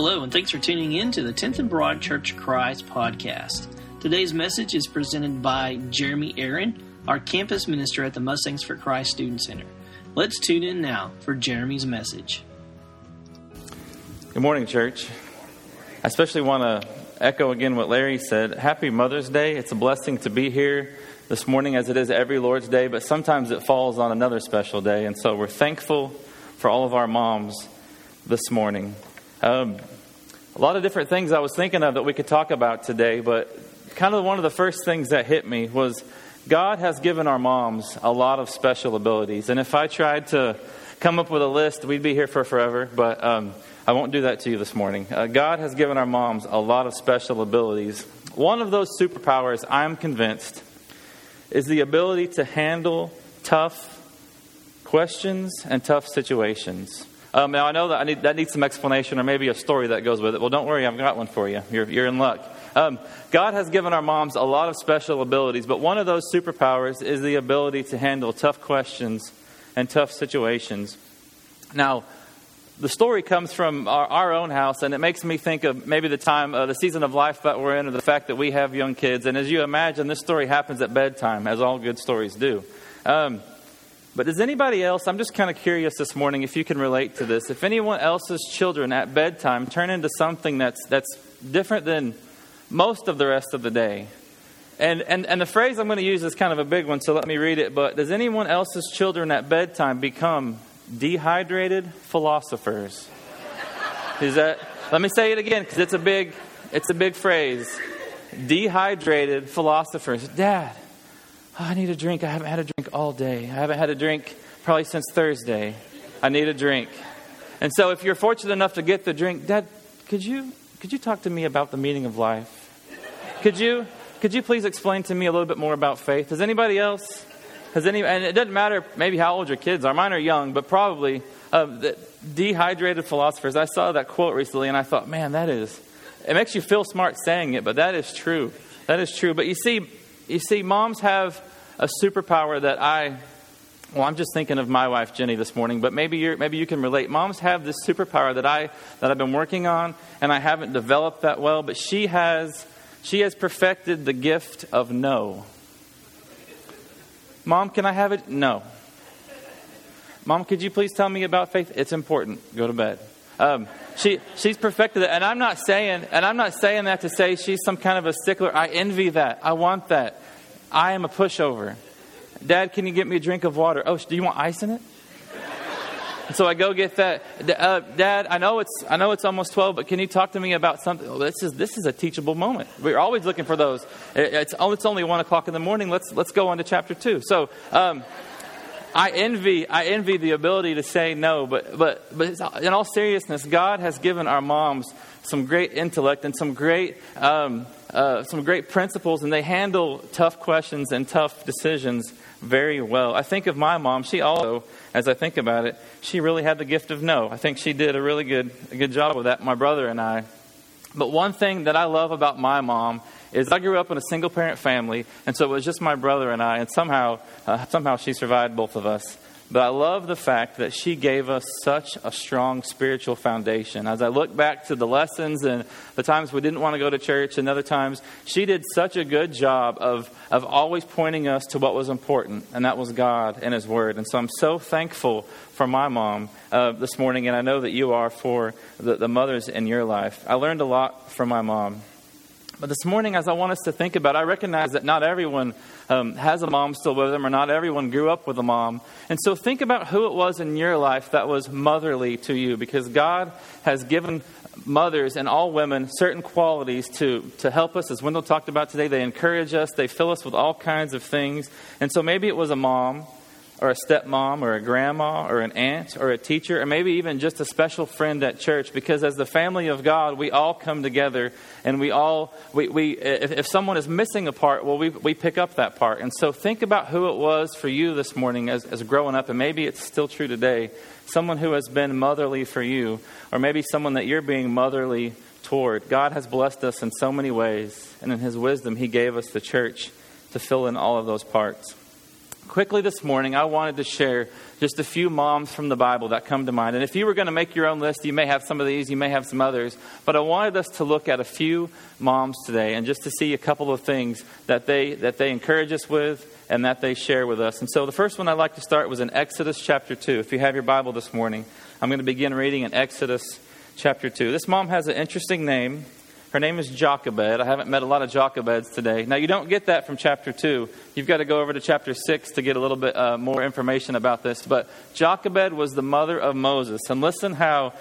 Hello, and thanks for tuning in to the 10th and Broad Church of Christ podcast. Today's message is presented by Jeremy Aaron, our campus minister at the Mustangs for Christ Student Center. Let's tune in now for Jeremy's message. Good morning, church. I especially want to echo again what Larry said. Happy Mother's Day. It's a blessing to be here this morning as it is every Lord's Day, but sometimes it falls on another special day. And so we're thankful for all of our moms this morning. A lot of different things I was thinking of that we could talk about today, but kind of one of the first things that hit me was God has given our moms a lot of special abilities. And if I tried to come up with a list, we'd be here for forever, but I won't do that to you this morning. God has given our moms a lot of special abilities. One of those superpowers, I'm convinced, is the ability to handle tough questions and tough situations. Now, I know that needs some explanation or maybe a story that goes with it. Well, don't worry, I've got one for you. You're in luck. God has given our moms a lot of special abilities, but one of those superpowers is the ability to handle tough questions and tough situations. Now, the story comes from our own house, and it makes me think of maybe the season of life that we're in, or the fact that we have young kids. And as you imagine, this story happens at bedtime, as all good stories do. But does anybody else, I'm just kind of curious this morning if you can relate to this, if anyone else's children at bedtime turn into something that's different than most of the rest of the day. And the phrase I'm going to use is kind of a big one, so let me read it. But does anyone else's children at bedtime become dehydrated philosophers? Let me say it again because it's a big phrase. Dehydrated philosophers. Dad, I need a drink. I haven't had a drink all day. I haven't had a drink probably since Thursday. I need a drink. And so if you're fortunate enough to get the drink, Dad, could you talk to me about the meaning of life? Could you please explain to me a little bit more about faith? Has anybody else? And it doesn't matter maybe how old your kids are. Mine are young, but probably the dehydrated philosophers. I saw that quote recently and I thought, man, it makes you feel smart saying it, but that is true. That is true. But you see, moms have a superpower that I'm just thinking of my wife, Jenny, this morning, but maybe you can relate. Moms have this superpower that I've been working on, and I haven't developed that well, but she has perfected the gift of no. Mom, can I have it? No. Mom, could you please tell me about faith? It's important. Go to bed. She's perfected it, and I'm not saying that to say she's some kind of a stickler. I envy that. I want that. I am a pushover. Dad, can you get me a drink of water? Oh, do you want ice in it? And so I go get that. Dad, I know it's almost 12, but can you talk to me about something? Oh, this is a teachable moment. We're always looking for those. It's only 1 o'clock in the morning. Let's go on to chapter 2. So I envy the ability to say no, but in all seriousness, God has given our moms some great intellect and some great principles, and they handle tough questions and tough decisions very well. I think of my mom. She also, as I think about it, she really had the gift of no. I think she did a really good job with that, my brother and I. But one thing that I love about my mom is I grew up in a single-parent family, and so it was just my brother and I, and somehow she survived both of us. But I love the fact that she gave us such a strong spiritual foundation. As I look back to the lessons and the times we didn't want to go to church and other times, she did such a good job of always pointing us to what was important, and that was God and His Word. And so I'm so thankful for my mom this morning, and I know that you are for the mothers in your life. I learned a lot from my mom. But this morning, as I want us to think about, I recognize that not everyone has a mom still with them, or not everyone grew up with a mom. And so think about who it was in your life that was motherly to you, because God has given mothers and all women certain qualities to help us. As Wendell talked about today, they encourage us, they fill us with all kinds of things. And so maybe it was a mom, or a stepmom, or a grandma, or an aunt, or a teacher, or maybe even just a special friend at church. Because as the family of God, we all come together, and if someone is missing a part, well, we pick up that part. And so think about who it was for you this morning as growing up, and maybe it's still true today. Someone who has been motherly for you, or maybe someone that you're being motherly toward. God has blessed us in so many ways, and in His wisdom, He gave us the church to fill in all of those parts. quickly this morning, I wanted to share just a few moms from the Bible that come to mind. And if you were going to make your own list, you may have some of these, you may have some others. But I wanted us to look at a few moms today and just to see a couple of things that they encourage us with and that they share with us. And so the first one I'd like to start was in Exodus chapter 2. If you have your Bible this morning, I'm going to begin reading in Exodus chapter 2. This mom has an interesting name. Her name is Jochebed. I haven't met a lot of Jochebeds today. Now, you don't get that from chapter 2. You've got to go over to chapter 6 to get a little bit more information about this. But Jochebed was the mother of Moses. And listen how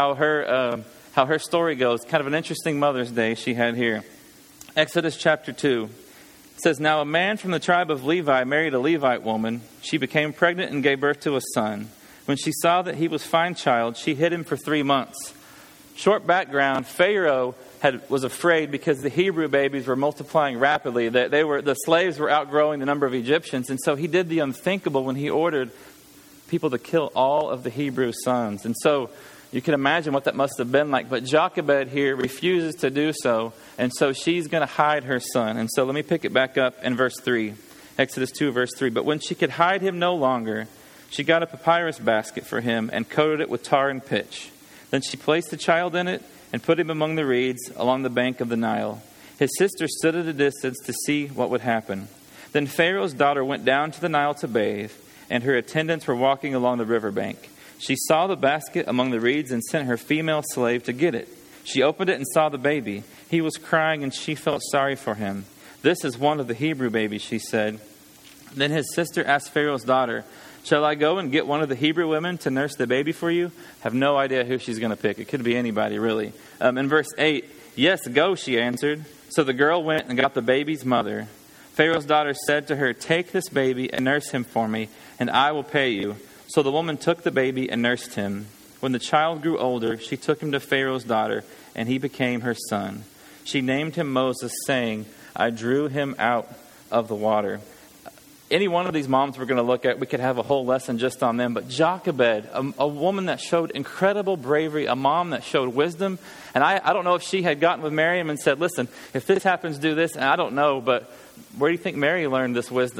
her story goes. Kind of an interesting Mother's Day she had here. Exodus chapter 2. It says, "Now a man from the tribe of Levi married a Levite woman. She became pregnant and gave birth to a son. When she saw that he was a fine child, she hid him for 3 months." Short background, Pharaoh was afraid because the Hebrew babies were multiplying rapidly. The slaves were outgrowing the number of Egyptians. And so he did the unthinkable when he ordered people to kill all of the Hebrew sons. And so you can imagine what that must have been like. But Jochebed here refuses to do so. And so she's going to hide her son. And so let me pick it back up in verse 3. Exodus 2, verse 3. "But when she could hide him no longer, she got a papyrus basket for him and coated it with tar and pitch. Then she placed the child in it and put him among the reeds along the bank of the Nile. His sister stood at a distance to see what would happen. Then Pharaoh's daughter went down to the Nile to bathe, and her attendants were walking along the riverbank. She saw the basket among the reeds and sent her female slave to get it. She opened it and saw the baby. He was crying, and she felt sorry for him. 'This is one of the Hebrew babies,' she said. Then his sister asked Pharaoh's daughter, 'Shall I go and get one of the Hebrew women to nurse the baby for you?' Have no idea who she's going to pick. It could be anybody, really. In verse 8, 'Yes, go,' she answered. So the girl went and got the baby's mother. Pharaoh's daughter said to her, 'Take this baby and nurse him for me, and I will pay you.' So the woman took the baby and nursed him. When the child grew older, she took him to Pharaoh's daughter, and he became her son. She named him Moses, saying, 'I drew him out of the water.'" Any one of these moms we're going to look at, we could have a whole lesson just on them. But Jochebed, a woman that showed incredible bravery, a mom that showed wisdom. And I don't know if she had gotten with Miriam and said, "Listen, if this happens, do this." And I don't know, but where do you think Miriam learned this wisdom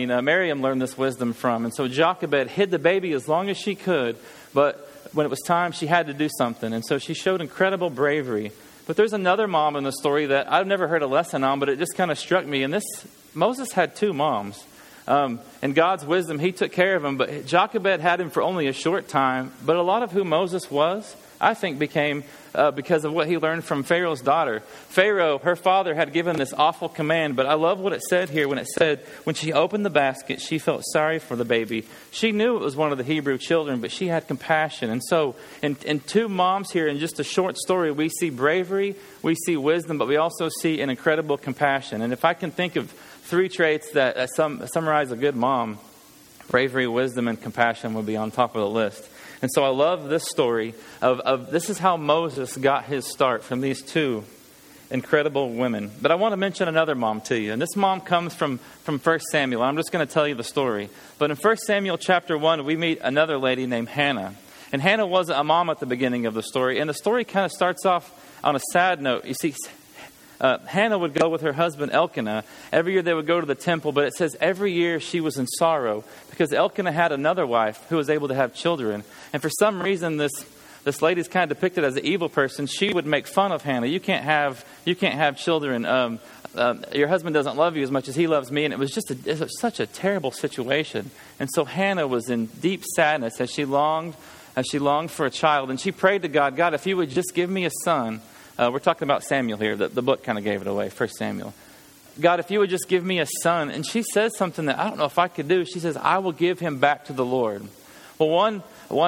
from? And so Jochebed hid the baby as long as she could. But when it was time, she had to do something. And so she showed incredible bravery. But there's another mom in the story that I've never heard a lesson on, but it just kind of struck me. And Moses had 2 moms. In God's wisdom, he took care of him. But Jochebed had him for only a short time. But a lot of who Moses was, I think, became because of what he learned from Pharaoh's daughter. Pharaoh, her father, had given this awful command. But I love what it said here when it said, when she opened the basket, she felt sorry for the baby. She knew it was one of the Hebrew children, but she had compassion. And so in 2 moms here, in just a short story, we see bravery, we see wisdom, but we also see an incredible compassion. And if I can think of 3 traits that summarize a good mom, bravery, wisdom, and compassion would be on top of the list. And so I love this story of this is how Moses got his start, from these 2 incredible women. But I want to mention another mom to you. And this mom comes from 1 Samuel. I'm just going to tell you the story. But in 1 Samuel chapter 1, we meet another lady named Hannah. And Hannah wasn't a mom at the beginning of the story. And the story kind of starts off on a sad note. You see, Hannah would go with her husband Elkanah. Every year they would go to the temple, but it says every year she was in sorrow because Elkanah had another wife who was able to have children. And for some reason, this lady's kind of depicted as an evil person. She would make fun of Hannah. You can't have children. Your husband doesn't love you as much as he loves me. And it was such a terrible situation. And so Hannah was in deep sadness as she longed for a child. And she prayed to God, "God, if you would just give me a son." We're talking about Samuel here. The book kind of gave it away, 1 Samuel. "God, if you would just give me a son." And she says something that I don't know if I could do. She says, "I will give him back to the Lord." Well,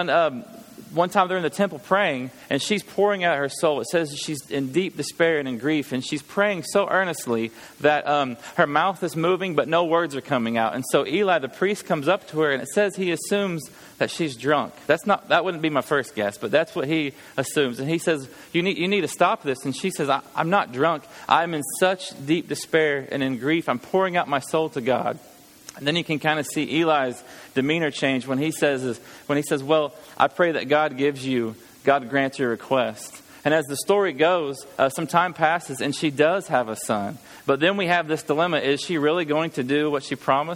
one time they're in the temple praying, and she's pouring out her soul. It says she's in deep despair and in grief, and she's praying so earnestly that her mouth is moving, but no words are coming out. And so Eli, the priest, comes up to her, and it says he assumes that she's drunk. That wouldn't be my first guess, but that's what he assumes. And he says, you need to stop this. And she says, I'm not drunk. I'm in such deep despair and in grief. I'm pouring out my soul to God. And then you can kind of see Eli's demeanor change when he says, "Well, I pray that God grants your request." And as the story goes, some time passes and she does have a son. But then we have this dilemma. Is she really going to do what she promised?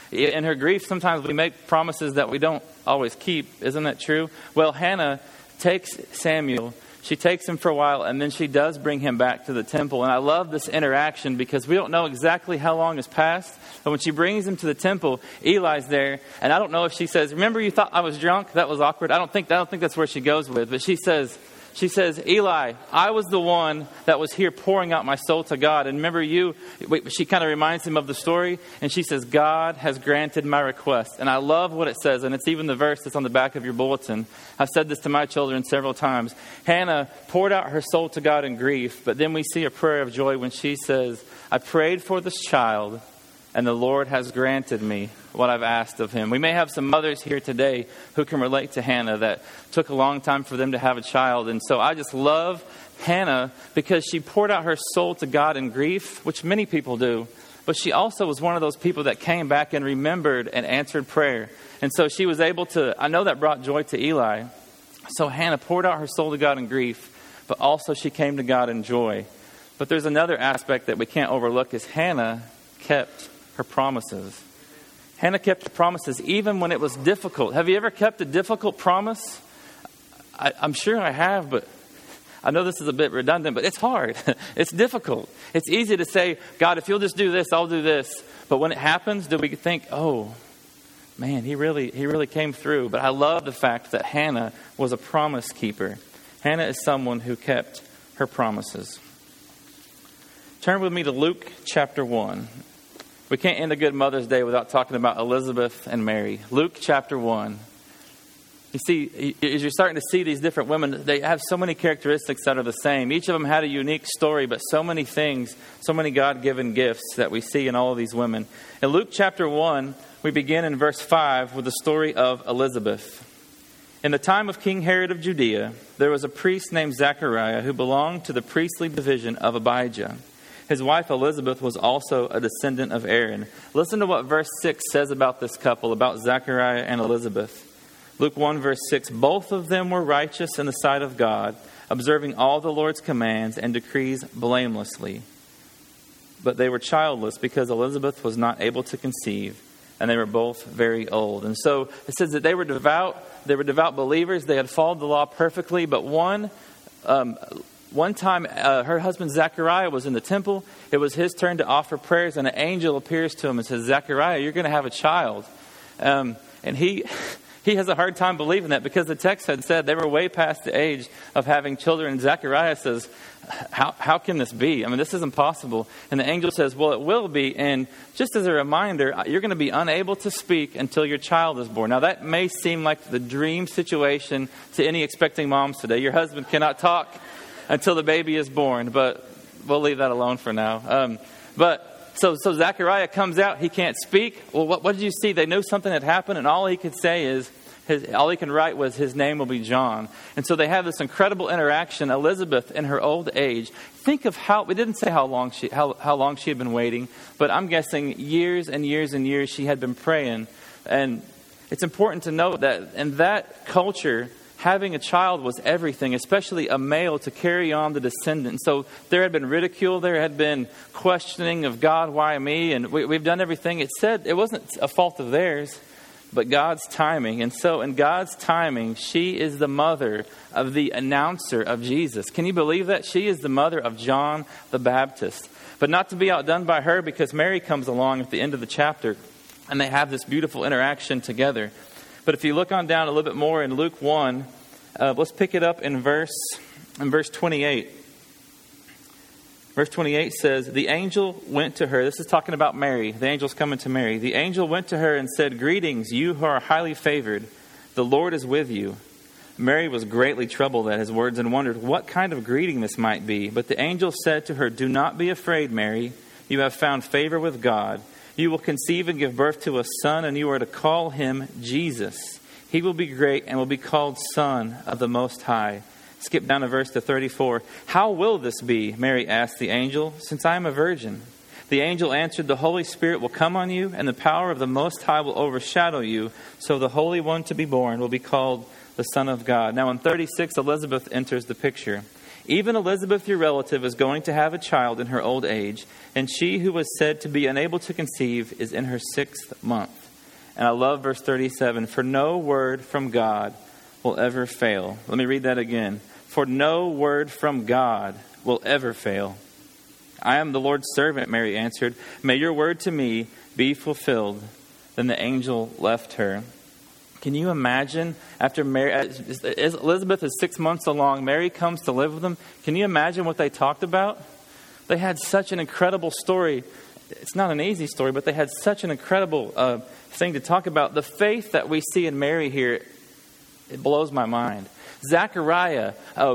In her grief, sometimes we make promises that we don't always keep. Isn't that true? Well, Hannah takes Samuel. She takes him for a while, and then she does bring him back to the temple. And I love this interaction because we don't know exactly how long has passed. But when she brings him to the temple, Eli's there. And I don't know if she says, remember you thought I was drunk? That was awkward. I don't think that's where she goes with. But she says, Eli, I was the one that was here pouring out my soul to God. And remember she kind of reminds him of the story. And she says, God has granted my request. And I love what it says. And it's even the verse that's on the back of your bulletin. I've said this to my children several times. Hannah poured out her soul to God in grief. But then we see a prayer of joy when she says, I prayed for this child, and the Lord has granted me what I've asked of him. We may have some mothers here today who can relate to Hannah that took a long time for them to have a child. And so I just love Hannah because she poured out her soul to God in grief, which many people do. But she also was one of those people that came back and remembered and answered prayer. And so she was able to, I know that brought joy to Eli. So Hannah poured out her soul to God in grief, but also she came to God in joy. But there's another aspect that we can't overlook is Hannah kept her promises. Hannah kept her promises even when it was difficult. Have you ever kept a difficult promise? I'm sure I have, but I know this is a bit redundant, but it's hard. It's difficult. It's easy to say, God, if you'll just do this, I'll do this. But when it happens, do we think, oh, man, he really came through. But I love the fact that Hannah was a promise keeper. Hannah is someone who kept her promises. Turn with me to Luke chapter 1. We can't end a good Mother's Day without talking about Elizabeth and Mary. Luke chapter 1. You see, as you're starting to see these different women, they have so many characteristics that are the same. Each of them had a unique story, but so many things, so many God-given gifts that we see in all of these women. In Luke chapter 1, we begin in verse 5 with the story of Elizabeth. In the time of King Herod of Judea, there was a priest named Zechariah who belonged to the priestly division of Abijah. His wife Elizabeth was also a descendant of Aaron. Listen to what verse 6 says about this couple, about Zechariah and Elizabeth. Luke 1 verse 6, both of them were righteous in the sight of God, observing all the Lord's commands and decrees blamelessly. But they were childless because Elizabeth was not able to conceive, and they were both very old. And so it says that they were devout believers. They had followed the law perfectly, but one time, her husband Zechariah was in the temple. It was his turn to offer prayers, and an angel appears to him and says, Zechariah, you're going to have a child. And he has a hard time believing that because the text had said they were way past the age of having children. And Zechariah says, how can this be? I mean, this is impossible. And the angel says, well, it will be. And just as a reminder, you're going to be unable to speak until your child is born. Now, that may seem like the dream situation to any expecting moms today. Your husband cannot talk until the baby is born, but we'll leave that alone for now. So Zechariah comes out, he can't speak. Well, what did you see? They knew something had happened, and all he could say is, all he can write was, his name will be John. And so they have this incredible interaction. Elizabeth, in her old age, think of we didn't say how long she had been waiting, but I'm guessing years and years and years she had been praying. And it's important to note that in that culture, having a child was everything, especially a male, to carry on the descendant. So there had been ridicule, there had been questioning of God, why me? And we've done everything. It said it wasn't a fault of theirs, but God's timing. And so in God's timing, she is the mother of the announcer of Jesus. Can you believe that? She is the mother of John the Baptist. But not to be outdone by her, because Mary comes along at the end of the chapter, and they have this beautiful interaction together. But if you look on down a little bit more in Luke 1, let's pick it up in verse 28. Verse 28 says, the angel went to her. This is talking about Mary. The angel's coming to Mary. The angel went to her and said, greetings, you who are highly favored. The Lord is with you. Mary was greatly troubled at his words and wondered what kind of greeting this might be. But the angel said to her, do not be afraid, Mary. You have found favor with God. You will conceive and give birth to a son, and you are to call him Jesus. He will be great and will be called Son of the Most High. Skip down to verse 34. How will this be? Mary asked the angel, since I am a virgin. The angel answered, the Holy Spirit will come on you, and the power of the Most High will overshadow you. So the Holy One to be born will be called the Son of God. Now in 36, Elizabeth enters the picture. Even Elizabeth, your relative, is going to have a child in her old age, and she who was said to be unable to conceive is in her 6th month. And I love verse 37. For no word from God will ever fail. Let me read that again. For no word from God will ever fail. I am the Lord's servant, Mary answered. May your word to me be fulfilled. Then the angel left her. Can you imagine after Mary, Elizabeth is 6 months along, Mary comes to live with them. Can you imagine what they talked about? They had such an incredible story. It's not an easy story, but they had such an incredible thing to talk about. The faith that we see in Mary here, it blows my mind. Zechariah,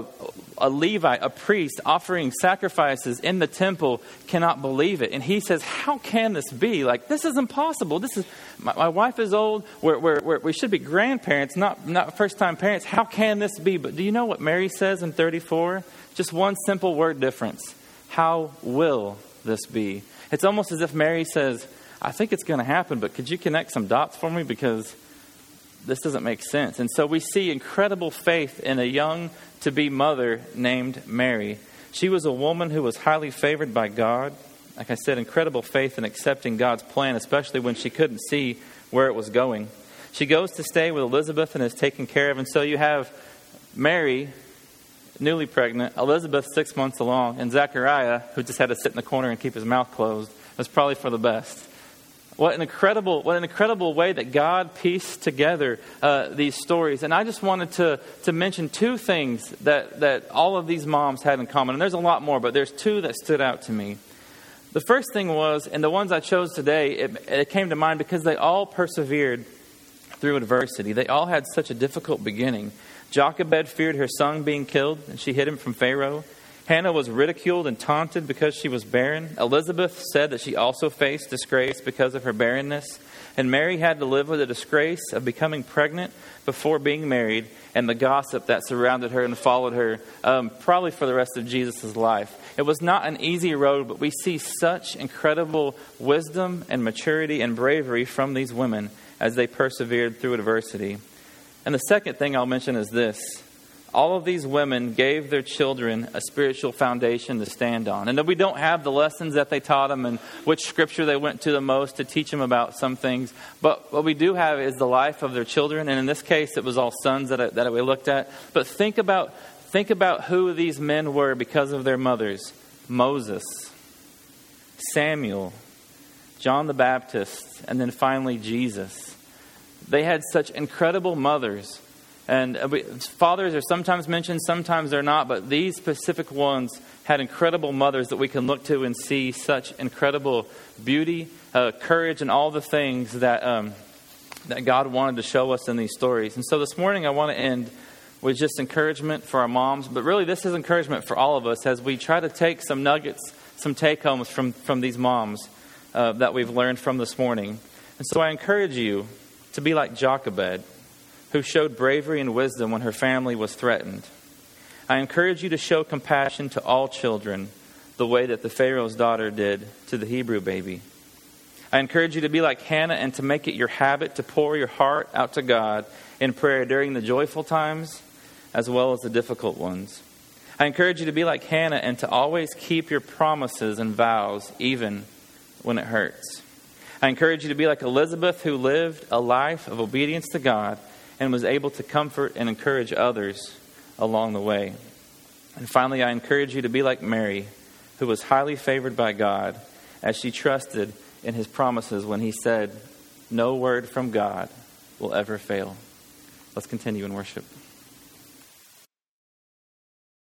a Levite, a priest offering sacrifices in the temple, cannot believe it. And he says, how can this be? Like, this is impossible. This is my wife is old. We should be grandparents, not first-time parents. How can this be? But do you know what Mary says in 34? Just one simple word difference. How will this be? It's almost as if Mary says, I think it's going to happen, but could you connect some dots for me? Because this doesn't make sense. And so we see incredible faith in a young-to-be mother named Mary. She was a woman who was highly favored by God. Like I said, incredible faith in accepting God's plan, especially when she couldn't see where it was going. She goes to stay with Elizabeth and is taken care of. And so you have Mary, newly pregnant, Elizabeth 6 months along, and Zechariah, who just had to sit in the corner and keep his mouth closed. It was probably for the best. What an incredible way that God pieced together these stories. And I just wanted to mention two things that all of these moms had in common. And there's a lot more, but there's two that stood out to me. The first thing was, and the ones I chose today, it came to mind because they all persevered through adversity. They all had such a difficult beginning. Jochebed feared her son being killed, and she hid him from Pharaoh. Hannah was ridiculed and taunted because she was barren. Elizabeth said that she also faced disgrace because of her barrenness. And Mary had to live with the disgrace of becoming pregnant before being married and the gossip that surrounded her and followed her probably for the rest of Jesus' life. It was not an easy road, but we see such incredible wisdom and maturity and bravery from these women as they persevered through adversity. And the second thing I'll mention is this. All of these women gave their children a spiritual foundation to stand on. And that we don't have the lessons that they taught them and which scripture they went to the most to teach them about some things. But what we do have is the life of their children. And in this case, it was all sons that we looked at. But think about who these men were because of their mothers. Moses, Samuel, John the Baptist, and then finally Jesus. They had such incredible mothers. And fathers are sometimes mentioned, sometimes they're not. But these specific ones had incredible mothers that we can look to and see such incredible beauty, courage, and all the things that God wanted to show us in these stories. And so this morning I want to end with just encouragement for our moms. But really this is encouragement for all of us as we try to take some nuggets, some take-homes from these moms that we've learned from this morning. And so I encourage you to be like Jochebed, who showed bravery and wisdom when her family was threatened. I encourage you to show compassion to all children the way that the Pharaoh's daughter did to the Hebrew baby. I encourage you to be like Hannah and to make it your habit to pour your heart out to God in prayer during the joyful times as well as the difficult ones. I encourage you to be like Hannah and to always keep your promises and vows even when it hurts. I encourage you to be like Elizabeth, who lived a life of obedience to God and was able to comfort and encourage others along the way. And finally, I encourage you to be like Mary, who was highly favored by God as she trusted in his promises when he said, no word from God will ever fail. Let's continue in worship.